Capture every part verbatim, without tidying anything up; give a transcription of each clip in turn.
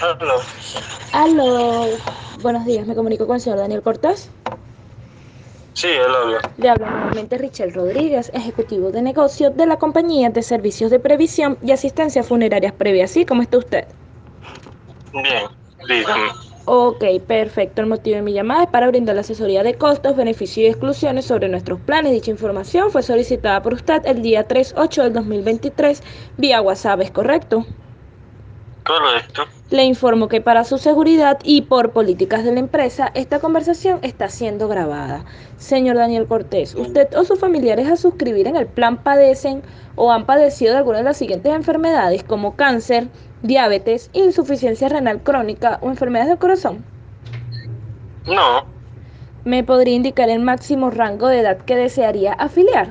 Aló. Aló, buenos días, me comunico con el señor Daniel Cortés. Sí, él habla. Le habla nuevamente Richel Rodríguez, ejecutivo de negocio de la compañía de servicios de previsión y asistencia funerarias previa. ¿Sí? ¿Cómo está usted? Bien, dígame. Ok, perfecto. El motivo de mi llamada es para brindar la asesoría de costos, beneficios y exclusiones sobre nuestros planes. Dicha información fue solicitada por usted el día tres ocho del dos mil veintitrés vía WhatsApp, ¿es correcto? Correcto. Le informo que para su seguridad y por políticas de la empresa, esta conversación está siendo grabada. Señor Daniel Cortés, ¿usted o sus familiares a suscribir en el plan padecen o han padecido de alguna de las siguientes enfermedades como cáncer, diabetes, insuficiencia renal crónica o enfermedades del corazón? No, ¿Me podría indicar el máximo rango de edad que desearía afiliar?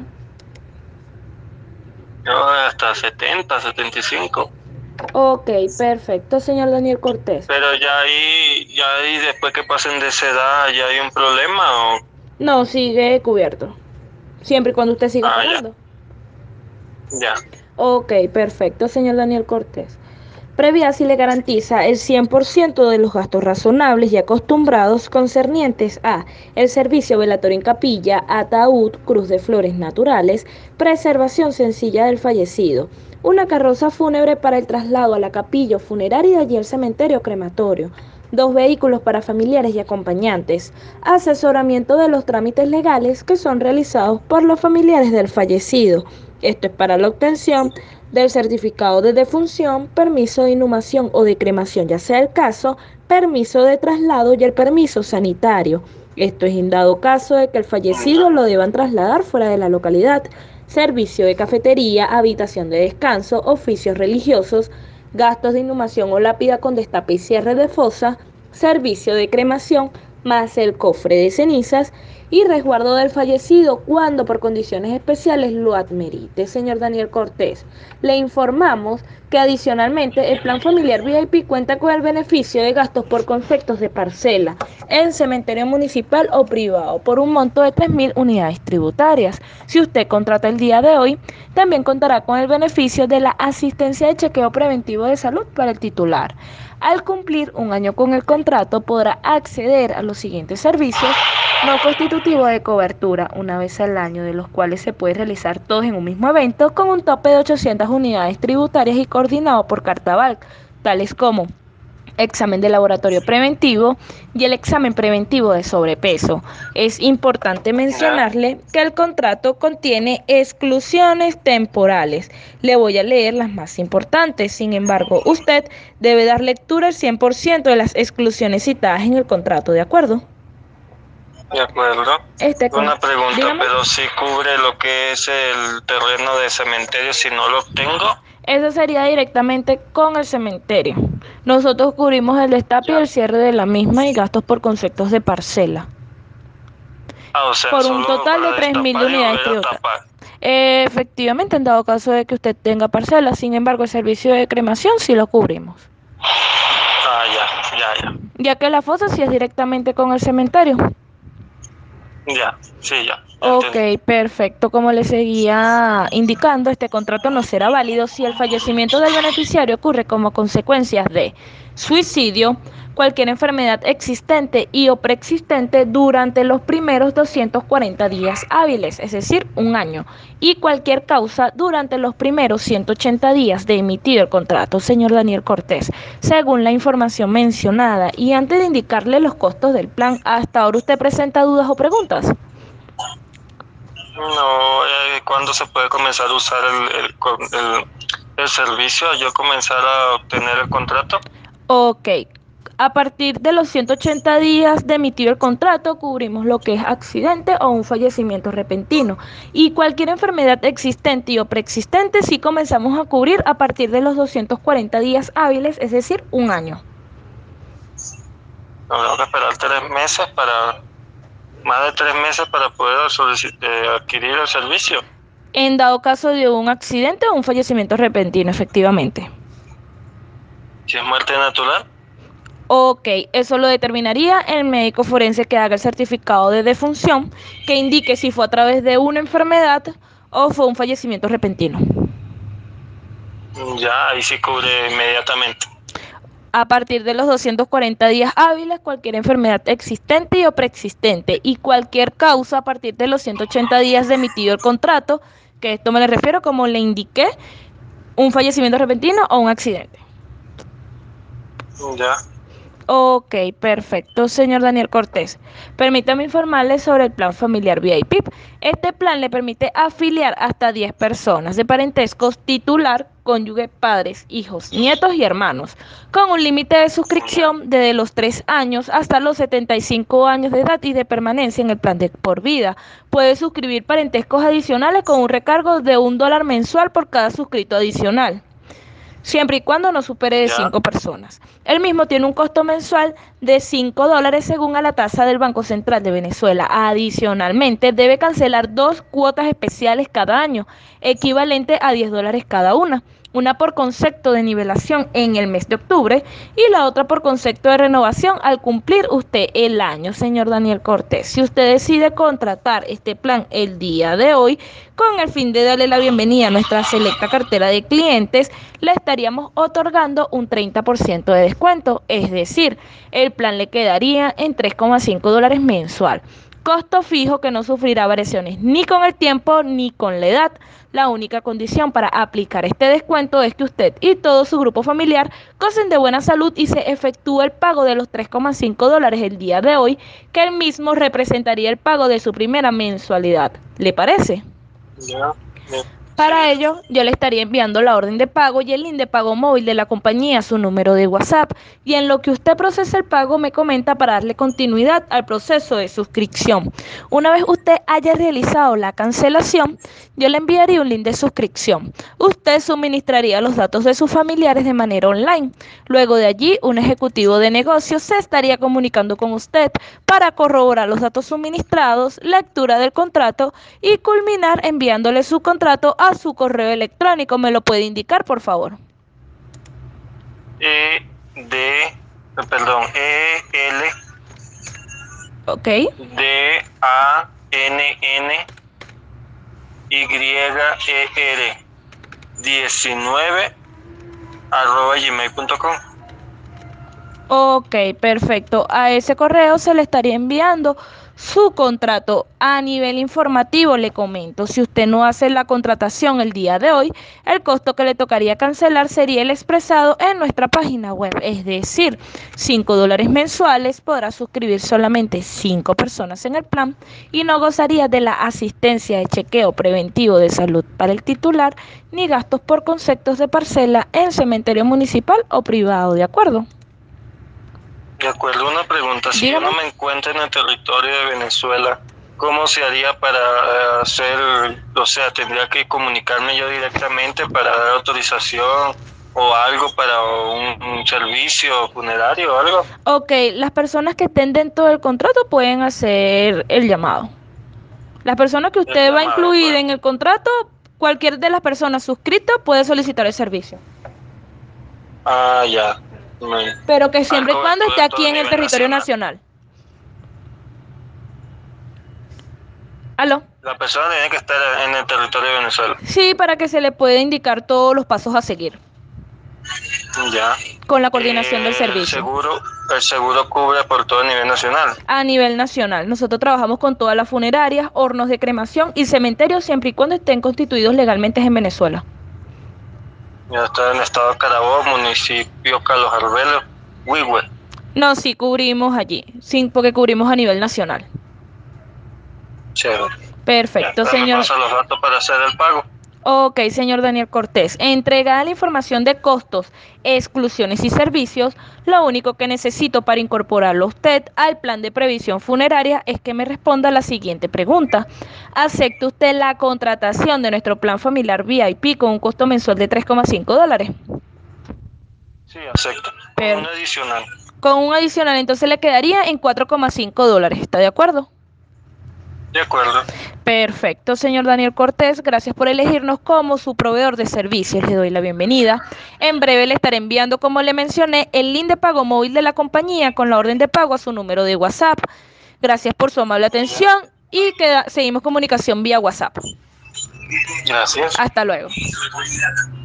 yo hasta setenta, setenta y cinco. Ok, perfecto, señor Daniel Cortés. Pero ya ahí, ya ahí después que pasen de esa edad, ya hay un problema o... No, sigue cubierto, siempre y cuando usted siga Ah, ya, pagando. ya. Ok, perfecto, señor Daniel Cortés. Previa si le garantiza el cien por ciento de los gastos razonables y acostumbrados concernientes a el servicio velatorio en capilla, ataúd, cruz de flores naturales, preservación sencilla del fallecido, una carroza fúnebre para el traslado a la capilla funeraria y el cementerio crematorio, dos vehículos para familiares y acompañantes, asesoramiento de los trámites legales que son realizados por los familiares del fallecido. Esto es para la obtención del certificado de defunción, permiso de inhumación o de cremación, ya sea el caso, permiso de traslado y el permiso sanitario. Esto es en dado caso de que el fallecido Ya. lo deban trasladar fuera de la localidad. Servicio de cafetería, habitación de descanso, oficios religiosos, gastos de inhumación o lápida con destape y cierre de fosa, servicio de cremación, más el cofre de cenizas y resguardo del fallecido cuando por condiciones especiales lo admerite. Señor Daniel Cortés, le informamos que adicionalmente el plan familiar V I P cuenta con el beneficio de gastos por conceptos de parcela en cementerio municipal o privado por un monto de tres mil unidades tributarias. Si usted contrata el día de hoy, también contará con el beneficio de la asistencia de chequeo preventivo de salud para el titular. Al cumplir un año con el contrato, podrá acceder a los siguientes servicios no constitutivos de cobertura una vez al año, de los cuales se puede realizar todos en un mismo evento con un tope de ochocientas unidades tributarias y coordinado por Cartaval, tales como examen de laboratorio preventivo y el examen preventivo de sobrepeso. Es importante Ya. mencionarle que el contrato contiene exclusiones temporales. Le voy a leer las más importantes. Sin embargo, usted debe dar lectura al cien por ciento de las exclusiones citadas en el contrato, ¿de acuerdo? De acuerdo. Este con... Una pregunta, Dígame. pero si cubre lo que es el terreno de cementerio si no lo tengo. Eso sería directamente con el cementerio. Nosotros cubrimos el destape y Ya. el cierre de la misma y gastos por conceptos de parcela, Ah, o sea, por un solo total de para tres mil destapar y unidades volver a tributarias. tapar. Eh, efectivamente, en dado caso de que usted tenga parcela, sin embargo, el servicio de cremación sí lo cubrimos, Ah, ya, ya, ya. ya que la fosa sí es directamente con el cementerio. Ya, sí, ya, ya Ok, entendí. perfecto. Como le seguía indicando, este contrato no será válido si el fallecimiento del beneficiario ocurre como consecuencia de suicidio, cualquier enfermedad existente y o preexistente durante los primeros doscientos cuarenta días hábiles, es decir, un año, y cualquier causa durante los primeros ciento ochenta días de emitido el contrato, señor Daniel Cortés, según la información mencionada. Y antes de indicarle los costos del plan, hasta ahora usted presenta dudas o preguntas. No, eh, ¿cuándo se puede comenzar a usar el, el, con- el, el servicio? ¿Yo comenzar a obtener el contrato? Ok, a partir de los ciento ochenta días de emitido el contrato, cubrimos lo que es accidente o un fallecimiento repentino. Y cualquier enfermedad existente y o preexistente, sí comenzamos a cubrir a partir de los doscientos cuarenta días hábiles, es decir, un año. No, tengo que esperar tres meses para, más de tres meses para poder solici- eh, adquirir el servicio. En dado caso de un accidente o un fallecimiento repentino, efectivamente. Si es muerte natural, Ok, eso lo determinaría el médico forense que haga el certificado de defunción, que indique si fue a través de una enfermedad o fue un fallecimiento repentino. ya ahí sí cubre inmediatamente. a partir de los doscientos cuarenta días hábiles, cualquier enfermedad existente y o preexistente, y cualquier causa a partir de los ciento ochenta días de emitido el contrato, que esto me le refiero como le indiqué, un fallecimiento repentino o un accidente. Ya. Ok, perfecto, señor Daniel Cortés. Permítame informarle sobre el plan familiar V I P. Este plan le permite afiliar hasta diez personas de parentescos titular, cónyuge, padres, hijos, nietos y hermanos, con un límite de suscripción desde los tres años hasta los setenta y cinco años de edad y de permanencia en el plan de por vida. Puede suscribir parentescos adicionales con un recargo de un dólar mensual por cada suscrito adicional, siempre y cuando no supere de cinco personas. El mismo tiene un costo mensual de cinco dólares según a la tasa del Banco Central de Venezuela. Adicionalmente, debe cancelar dos cuotas especiales cada año, equivalente a diez dólares cada una. Una por concepto de nivelación en el mes de octubre y la otra por concepto de renovación al cumplir usted el año, señor Daniel Cortés. Si usted decide contratar este plan el día de hoy, con el fin de darle la bienvenida a nuestra selecta cartera de clientes, le estaríamos otorgando un treinta por ciento de descuento, es decir, el plan le quedaría en tres coma cinco dólares mensual. Costo fijo que no sufrirá variaciones ni con el tiempo ni con la edad. La única condición para aplicar este descuento es que usted y todo su grupo familiar gocen de buena salud y se efectúe el pago de los tres coma cinco dólares el día de hoy, que el mismo representaría el pago de su primera mensualidad. ¿Le parece? Ya. Ya. Para Sí. ello, yo le estaría enviando la orden de pago y el link de pago móvil de la compañía a su número de WhatsApp. Y en lo que usted procesa el pago, me comenta para darle continuidad al proceso de suscripción. Una vez usted haya realizado la cancelación, yo le enviaría un link de suscripción. Usted suministraría los datos de sus familiares de manera online. Luego de allí, un ejecutivo de negocios se estaría comunicando con usted para corroborar los datos suministrados, lectura del contrato y culminar enviándole su contrato a su correo electrónico. ¿Me lo puede indicar, por favor? E, D, perdón, E, L, Ok. D, A, N, N, Y, E, R, diecinueve, arroba gmail punto com. Ok, perfecto. A ese correo se le estaría enviando su contrato. A nivel informativo le comento, si usted no hace la contratación el día de hoy, el costo que le tocaría cancelar sería el expresado en nuestra página web, es decir, cinco dólares mensuales. Podrá suscribir solamente cinco personas en el plan y no gozaría de la asistencia de chequeo preventivo de salud para el titular ni gastos por conceptos de parcela en cementerio municipal o privado, ¿de acuerdo? De acuerdo, una pregunta, si yo Dígame. no me encuentro en el territorio de Venezuela, ¿cómo se haría para eh, hacer, o sea, tendría que comunicarme yo directamente para dar autorización o algo para un, un servicio funerario o algo? Ok, las personas que estén dentro del contrato pueden hacer el llamado. Las personas que El usted va a llamado, incluir pues. en el contrato, cualquier de las personas suscritas puede solicitar el servicio, Ah, ya. Me- pero que Hay siempre y cuando esté cobertura a todo aquí en el nivel territorio nacional. nacional. ¿Aló? La persona tiene que estar en el territorio de Venezuela. Sí, para que se le pueda indicar todos los pasos a seguir Ya. con la coordinación del Eh, el servicio. seguro, el seguro cubre por todo nivel nacional. A nivel nacional, nosotros trabajamos con todas las funerarias, hornos de cremación y cementerios siempre y cuando estén constituidos legalmente en Venezuela. Ya está en el estado de Carabobo, municipio Carlos Arbelo, Huigüe. No, sí cubrimos allí, sí, porque cubrimos a nivel nacional. Chévere. Ya, Perfecto, ahora me señor. pasa los datos para hacer el pago. Ok, señor Daniel Cortés. Entregada la información de costos, exclusiones y servicios, lo único que necesito para incorporarlo a usted al plan de previsión funeraria es que me responda la siguiente pregunta. ¿Acepta usted la contratación de nuestro plan familiar V I P con un costo mensual de tres coma cinco dólares? Sí, acepto. Con un Per- adicional. con un adicional, entonces le quedaría en cuatro coma cinco dólares. ¿Está de acuerdo? De acuerdo. Perfecto, señor Daniel Cortés. Gracias por elegirnos como su proveedor de servicios. Le doy la bienvenida. En breve le estaré enviando, como le mencioné, el link de pago móvil de la compañía con la orden de pago a su número de WhatsApp. Gracias por su amable Ya. atención y queda, seguimos comunicación vía WhatsApp. Gracias. Hasta luego.